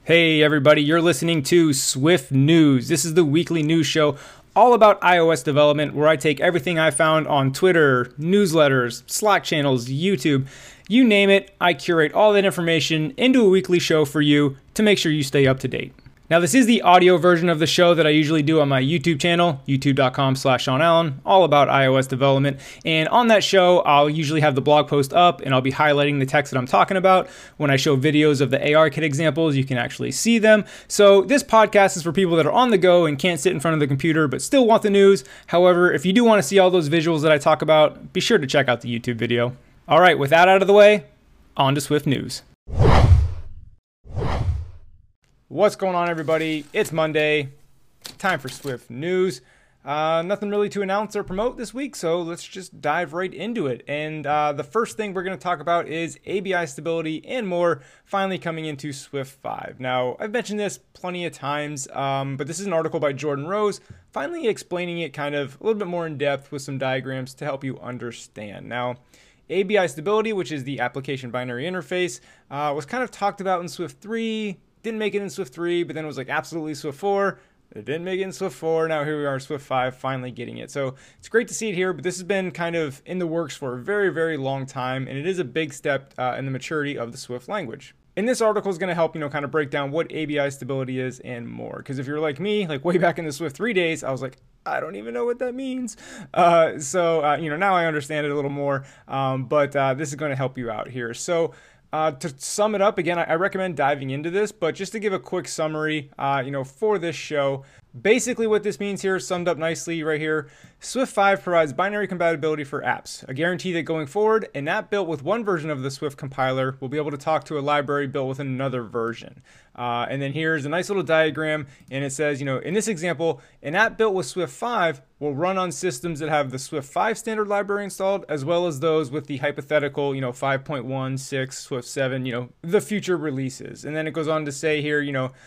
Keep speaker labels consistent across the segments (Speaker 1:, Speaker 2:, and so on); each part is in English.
Speaker 1: Hey everybody, you're listening to Swift News. This is the weekly news show all about iOS development where I take everything I found on Twitter, newsletters, Slack channels, YouTube, you name it, I curate all that information into a weekly show for you to make sure you stay up to date. Now this is the audio version of the show that I usually do on my YouTube channel, youtube.com/SeanAllen, all about iOS development. And on that show, I'll usually have the blog post up and I'll be highlighting the text that I'm talking about. When I show videos of the ARKit examples, you can actually see them. So this podcast is for people that are on the go and can't sit in front of the computer but still want the news. However, if you do want to see all those visuals that I talk about, be sure to check out the YouTube video. All right, with that out of the way, on to Swift News. What's going on, everybody? It's Monday. Time for Swift News. Nothing really to announce or promote this week, so let's just dive right into it. And the first thing we're going to talk about is ABI stability and more finally coming into Swift 5. Now, I've mentioned this plenty of times, but this is an article by Jordan Rose, finally explaining it kind of a little bit more in depth with some diagrams to help you understand. Now, ABI stability, which is the application binary interface, was kind of talked about in Swift 3, didn't make it in Swift 3, but then it was like absolutely Swift 4. It didn't make it in Swift 4. Now here we are, Swift 5, finally getting it. So it's great to see it here, but this has been kind of in the works for a very, very long time, and it is a big step in the maturity of the Swift language. And this article is going to help, kind of break down what ABI stability is and more. Because if you're like me, like way back in the Swift 3 days, I was like, I don't even know what that means. Now I understand it a little more, but this is going to help you out here. So to sum it up, again, I recommend diving into this, but just to give a quick summary, for this show, basically what this means here is summed up nicely right here. Swift 5 provides binary compatibility for apps, a guarantee that going forward, an app built with one version of the Swift compiler will be able to talk to a library built with another version. And then here's a nice little diagram, and it says, in this example, an app built with Swift 5 will run on systems that have the Swift 5 standard library installed, as well as those with the hypothetical, 5.1, 6, Swift 7, the future releases. And then it goes on to say here,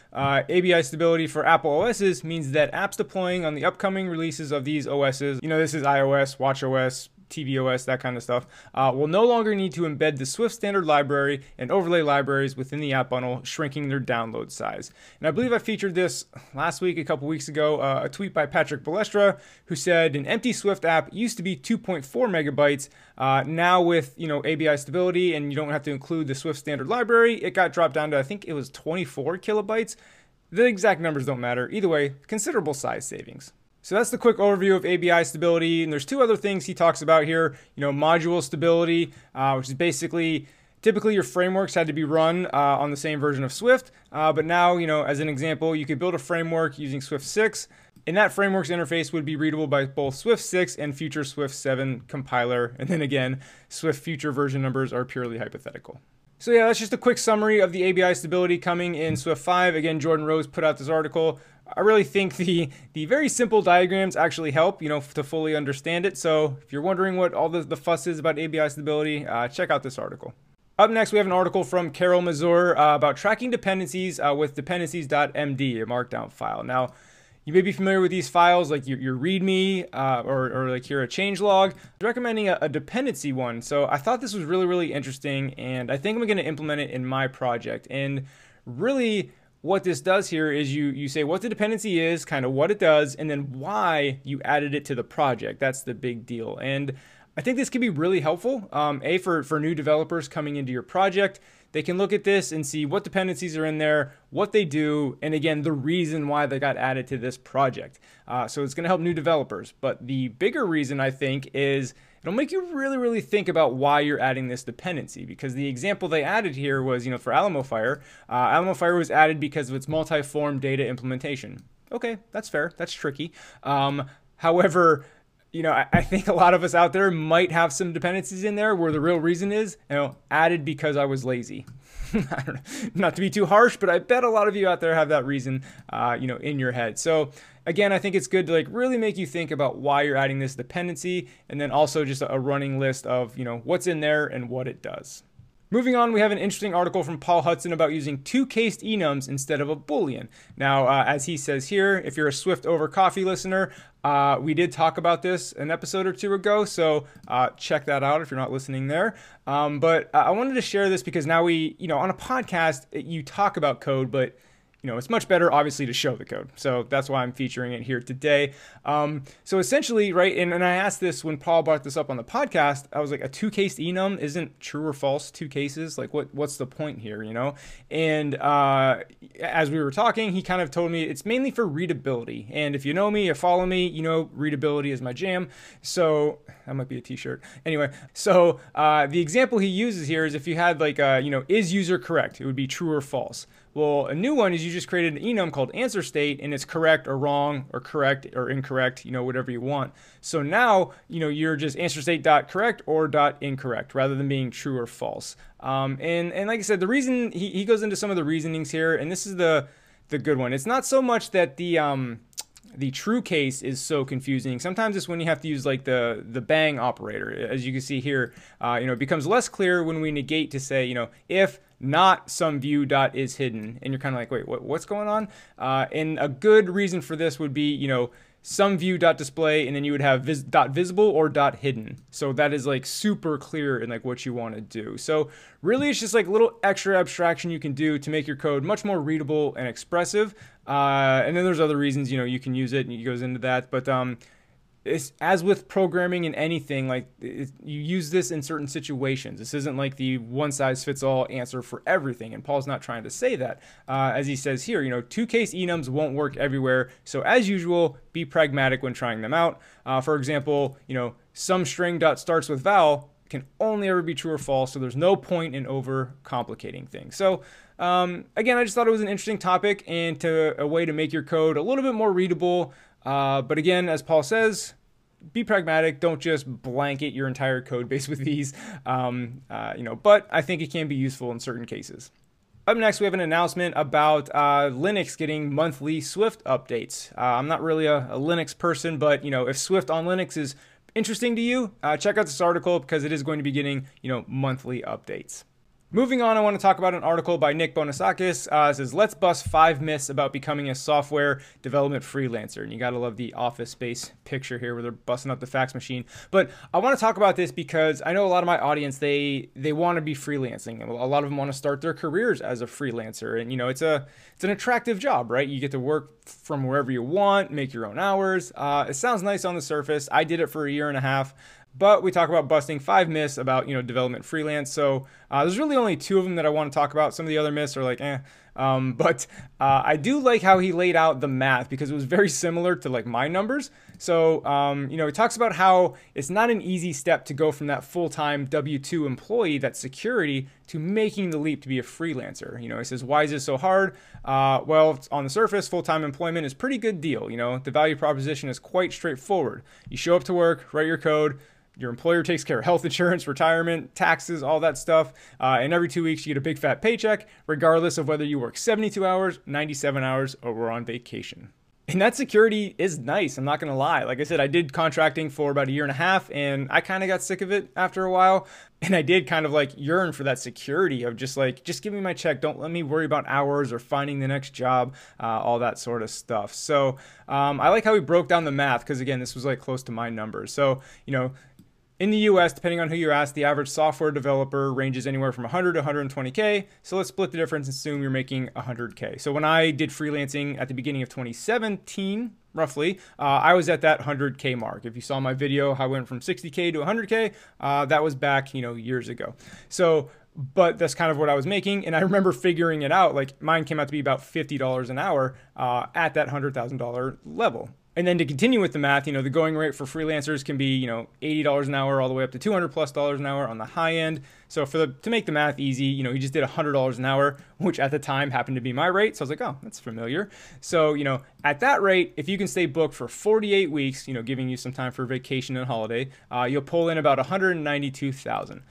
Speaker 1: ABI stability for Apple OSs means that apps deploying on the upcoming releases of these OSs, this is iOS, watchOS, tvOS, that kind of stuff, will no longer need to embed the Swift standard library and overlay libraries within the app bundle, shrinking their download size. And I believe I featured this last week, a couple weeks ago, a tweet by Patrick Balestra, who said an empty Swift app used to be 2.4 megabytes. Now with, ABI stability and you don't have to include the Swift standard library, it got dropped down to, I think it was 24 kilobytes. The exact numbers don't matter. Either way, considerable size savings. So that's the quick overview of ABI stability, and there's two other things he talks about here. Module stability, which is basically, typically your frameworks had to be run on the same version of Swift, but now, as an example, you could build a framework using Swift 6, and that framework's interface would be readable by both Swift 6 and future Swift 7 compiler, and then again, Swift future version numbers are purely hypothetical. So yeah, that's just a quick summary of the ABI stability coming in Swift 5. Again, Jordan Rose put out this article. I really think the very simple diagrams actually help, to fully understand it. So if you're wondering what all the fuss is about ABI stability, check out this article. Up next, we have an article from Carol Mazur about tracking dependencies with dependencies.md, a markdown file. Now, you may be familiar with these files like your README or like here a changelog. I'm recommending a dependency one. So I thought this was really, really interesting, and I think I'm going to implement it in my project. And really, what this does here is you say what the dependency is, kind of what it does, and then why you added it to the project. That's the big deal. And I think this can be really helpful, for new developers coming into your project. They can look at this and see what dependencies are in there, what they do, and again, the reason why they got added to this project. So it's going to help new developers. But the bigger reason, I think, is it'll make you really, really think about why you're adding this dependency. Because the example they added here was, for AlamoFire. AlamoFire was added because of its multi-form data implementation. Okay, that's fair. That's tricky. However, I think a lot of us out there might have some dependencies in there where the real reason is, added because I was lazy. I don't know, not to be too harsh, but I bet a lot of you out there have that reason, in your head. So again, I think it's good to really make you think about why you're adding this dependency, and then also just a running list of, what's in there and what it does. Moving on, we have an interesting article from Paul Hudson about using two-cased enums instead of a boolean. Now, as he says here, if you're a Swift Over Coffee listener, we did talk about this an episode or two ago, so check that out if you're not listening there. But I wanted to share this because now we, on a podcast, you talk about code, but it's much better, obviously, to show the code. So that's why I'm featuring it here today. So essentially, right, and I asked this when Paul brought this up on the podcast, I was like, a two-case enum isn't true or false, two cases? Like, what's the point here, And as we were talking, he kind of told me it's mainly for readability. And if you know me, you follow me, readability is my jam. So that might be a t-shirt. Anyway, so the example he uses here is if you had like, is user correct? It would be true or false. Well, a new one is you just created an enum called answer state, and it's correct or wrong or correct or incorrect, whatever you want. So now, you're just answer state dot correct or dot incorrect rather than being true or false. And like I said, the reason he goes into some of the reasonings here, and this is the good one. It's not so much that the true case is so confusing. Sometimes it's when you have to use like the bang operator. As you can see here, it becomes less clear when we negate to say, if not some view dot is hidden, and you're kind of like, wait, what's going on? And a good reason for this would be, some view dot display, and then you would have dot visible or dot hidden. So that is like super clear in like what you want to do. So really, it's just like a little extra abstraction you can do to make your code much more readable and expressive. And then there's other reasons, you can use it, and he goes into that. But it's as with programming and anything, like you use this in certain situations. This isn't like the one-size-fits-all answer for everything, and Paul's not trying to say that. As he says here, two-case enums won't work everywhere, so as usual, be pragmatic when trying them out. For example, some string dot starts with val can only ever be true or false, so there's no point in over complicating things. So again, I just thought it was an interesting topic and a way to make your code a little bit more readable. But again, as Paul says, be pragmatic. Don't just blanket your entire code base with these, but I think it can be useful in certain cases. Up next, we have an announcement about Linux getting monthly Swift updates. I'm not really a Linux person, but if Swift on Linux is interesting to you, check out this article because it is going to be getting, monthly updates. Moving on, I want to talk about an article by Nick Bonasakis. It says, let's bust 5 myths about becoming a software development freelancer. And you got to love the Office Space picture here where they're busting up the fax machine. But I want to talk about this because I know a lot of my audience, they want to be freelancing. A lot of them want to start their careers as a freelancer. And, it's an attractive job, right? You get to work from wherever you want, make your own hours. It sounds nice on the surface. I did it for a year and a half. But we talk about busting 5 myths about, development freelance. So there's really only 2 of them that I want to talk about. Some of the other myths are like, but I do like how he laid out the math because it was very similar to like my numbers. So, he talks about how it's not an easy step to go from that full-time W-2 employee, that security, to making the leap to be a freelancer. He says, why is this so hard? Well, on the surface, full-time employment is a pretty good deal. The value proposition is quite straightforward. You show up to work, write your code, your employer takes care of health insurance, retirement, taxes, all that stuff. And every 2 weeks, you get a big fat paycheck, regardless of whether you work 72 hours, 97 hours, or we're on vacation. And that security is nice. I'm not going to lie. Like I said, I did contracting for about a year and a half, and I kind of got sick of it after a while. And I did kind of like yearn for that security of just give me my check. Don't let me worry about hours or finding the next job, all that sort of stuff. So I like how he broke down the math because, again, this was like close to my numbers. So, in the US, depending on who you ask, the average software developer ranges anywhere from 100 to 120K. So let's split the difference and assume you're making 100K. So when I did freelancing at the beginning of 2017, roughly, I was at that 100K mark. If you saw my video, how I went from 60K to 100K, that was back, years ago. So, but that's kind of what I was making. And I remember figuring it out, like mine came out to be about $50 an hour at that $100,000 level. And then to continue with the math, the going rate for freelancers can be, $80 an hour all the way up to $200+ an hour on the high end. So to make the math easy, he just did $100 an hour, which at the time happened to be my rate. So I was like, oh, that's familiar. So, at that rate, if you can stay booked for 48 weeks, giving you some time for vacation and holiday, you'll pull in about $192,000.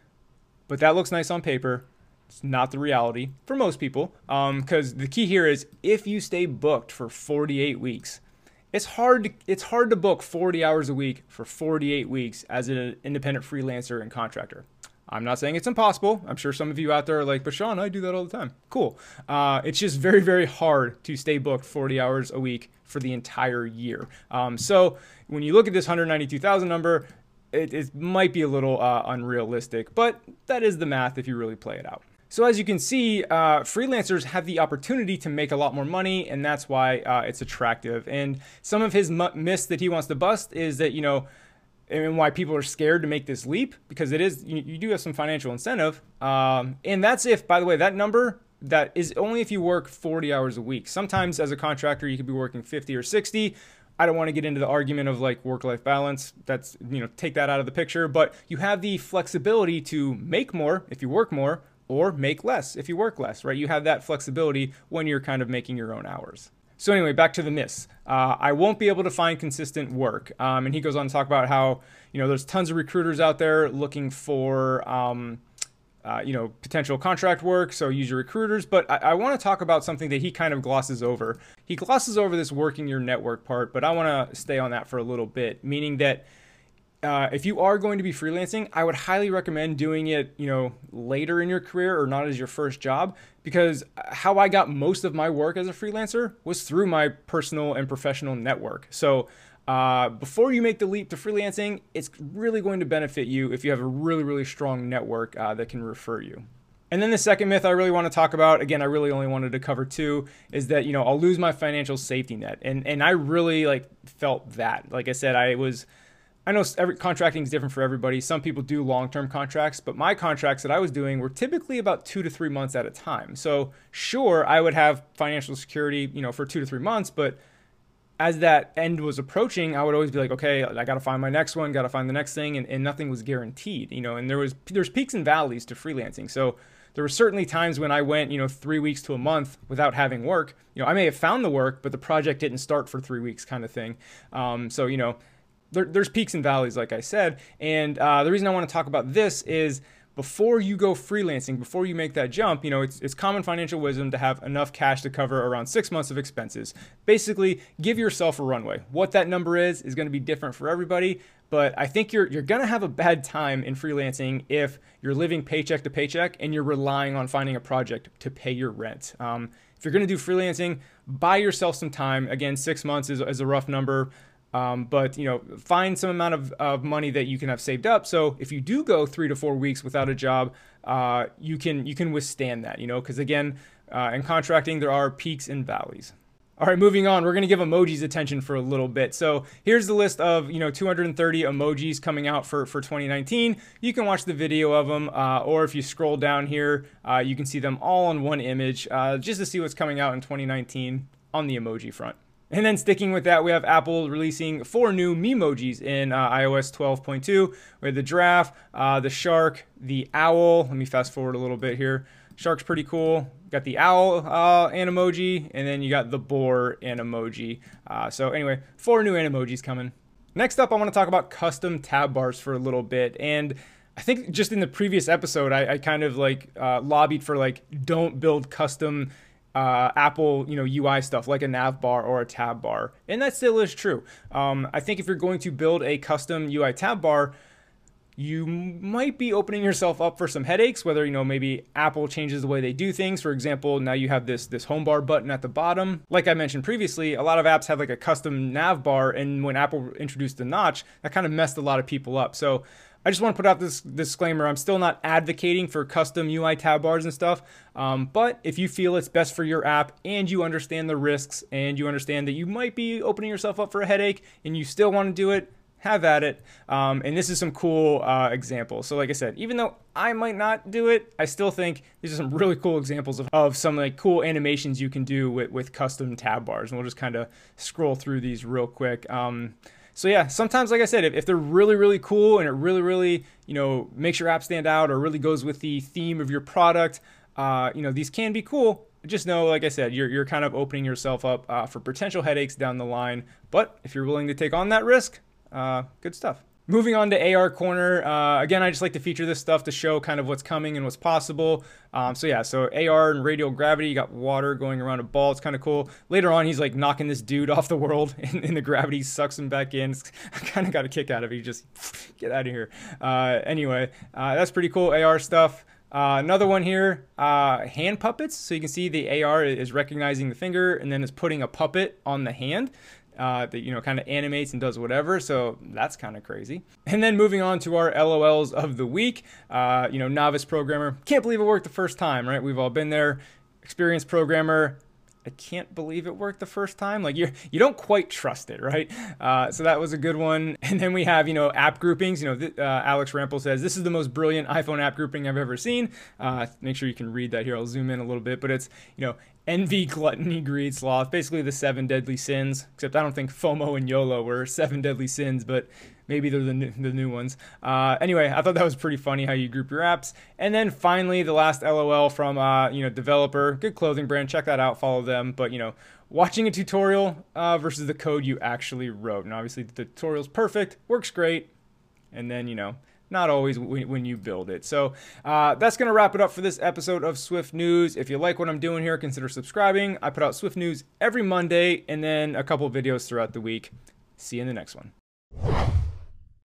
Speaker 1: But that looks nice on paper. It's not the reality for most people, because the key here is if you stay booked for 48 weeks, it's hard to book 40 hours a week for 48 weeks as an independent freelancer and contractor. I'm not saying it's impossible. I'm sure some of you out there are like, but Sean, I do that all the time. Cool. It's just very, very hard to stay booked 40 hours a week for the entire year. So when you look at this 192,000 number, it might be a little unrealistic, but that is the math if you really play it out. So as you can see, freelancers have the opportunity to make a lot more money, and that's why it's attractive. And some of his myths that he wants to bust is that, and why people are scared to make this leap, because it is, you do have some financial incentive. And that's if, by the way, that number, that is only if you work 40 hours a week. Sometimes as a contractor, you could be working 50 or 60. I don't want to get into the argument of like work-life balance. That's, take that out of the picture, but you have the flexibility to make more if you work more, or make less if you work less, right? You have that flexibility when you're kind of making your own hours. So anyway, back to the myths. I won't be able to find consistent work. And he goes on to talk about how, there's tons of recruiters out there looking for, potential contract work. So use your recruiters. But I want to talk about something that he kind of glosses over. He glosses over this working your network part, but I want to stay on that for a little bit, meaning that if you are going to be freelancing, I would highly recommend doing it, later in your career or not as your first job, because how I got most of my work as a freelancer was through my personal and professional network. So before you make the leap to freelancing, it's really going to benefit you if you have a really, really strong network that can refer you. And then the second myth I really want to talk about, again, I really only wanted to cover two, is that, I'll lose my financial safety net. And I really felt that. Like I said, I know every contracting is different for everybody. Some people do long-term contracts, but my contracts that I was doing were typically about 2 to 3 months at a time. So sure, I would have financial security, for 2 to 3 months, but as that end was approaching, I would always be like, okay, I got to find my next one, got to find the next thing, and nothing was guaranteed, and there's peaks and valleys to freelancing. So there were certainly times when I went, 3 weeks to a month without having work. I may have found the work, but the project didn't start for 3 weeks kind of thing. There's peaks and valleys, like I said. And the reason I want to talk about this is before you go freelancing, before you make that jump, it's common financial wisdom to have enough cash to cover around 6 months of expenses. Basically, give yourself a runway. What that number is going to be different for everybody. But I think you're going to have a bad time in freelancing if you're living paycheck to paycheck and you're relying on finding a project to pay your rent. If you're going to do freelancing, buy yourself some time. Again, 6 months is a rough number. But find some amount of money that you can have saved up. So if you do go 3 to 4 weeks without a job, you can withstand that, because again, in contracting, there are peaks and valleys. All right, moving on, we're going to give emojis attention for a little bit. So here's the list of, 230 emojis coming out for 2019. You can watch the video of them, or if you scroll down here, you can see them all on one image, just to see what's coming out in 2019 on the emoji front. And then sticking with that, we have Apple releasing 4 new Memojis in iOS 12.2. We have the giraffe, the shark, the owl. Let me fast forward a little bit here. Shark's pretty cool. Got the owl Animoji, and then you got the boar Animoji. So anyway, 4 new Animojis coming. Next up, I want to talk about custom tab bars for a little bit. And I think just in the previous episode, I kind of lobbied for don't build custom Apple, UI stuff like a nav bar or a tab bar. And that still is true. I think if you're going to build a custom UI tab bar, you might be opening yourself up for some headaches, whether, maybe Apple changes the way they do things. For example, now you have this home bar button at the bottom. Like I mentioned previously, a lot of apps have a custom nav bar. And when Apple introduced the notch, that kind of messed a lot of people up. So I just want to put out this disclaimer. I'm still not advocating for custom UI tab bars and stuff, but if you feel it's best for your app and you understand the risks and you understand that you might be opening yourself up for a headache and you still want to do it, have at it. And this is some cool examples. So like I said, even though I might not do it, I still think these are some really cool examples of some cool animations you can do with custom tab bars. And we'll just kind of scroll through these real quick. So yeah, sometimes, like I said, if they're really, really cool and it really, really, makes your app stand out or really goes with the theme of your product, these can be cool. Just know, like I said, you're kind of opening yourself up for potential headaches down the line. But if you're willing to take on that risk, good stuff. Moving on to AR Corner, again, I just like to feature this stuff to show kind of what's coming and what's possible. So AR and radial gravity, you got water going around a ball. It's kind of cool. Later on, he's like knocking this dude off the world, and the gravity sucks him back in. I kind of got a kick out of it. You just get out of here. Anyway, that's pretty cool AR stuff. Another one here, hand puppets. So you can see the AR is recognizing the finger and then is putting a puppet on the hand. That, you know, kind of animates and does whatever. So that's kind of crazy. And then moving on to our LOLs of the week, you know, novice programmer. Can't believe it worked the first time, right? We've all been there. Experienced programmer. I can't believe it worked the first time. Like you don't quite trust it, right? So that was a good one. And then we have, you know, app groupings. You know, Alex Rampel says, this is the most brilliant iPhone app grouping I've ever seen. Make sure you can read that here. I'll zoom in a little bit, but it's, you know, envy, gluttony, greed, sloth, basically the 7 deadly sins, except I don't think FOMO and YOLO were 7 deadly sins, but maybe they're the new ones. Anyway, I thought that was pretty funny how you group your apps. And then finally, the last LOL from, you know, developer, good clothing brand, check that out, follow them. But, you know, watching a tutorial versus the code you actually wrote. And obviously the tutorial's perfect, works great. And then, you know, not always when you build it. So that's going to wrap it up for this episode of Swift News. If you like what I'm doing here, consider subscribing. I put out Swift News every Monday and then a couple videos throughout the week. See you in the next one.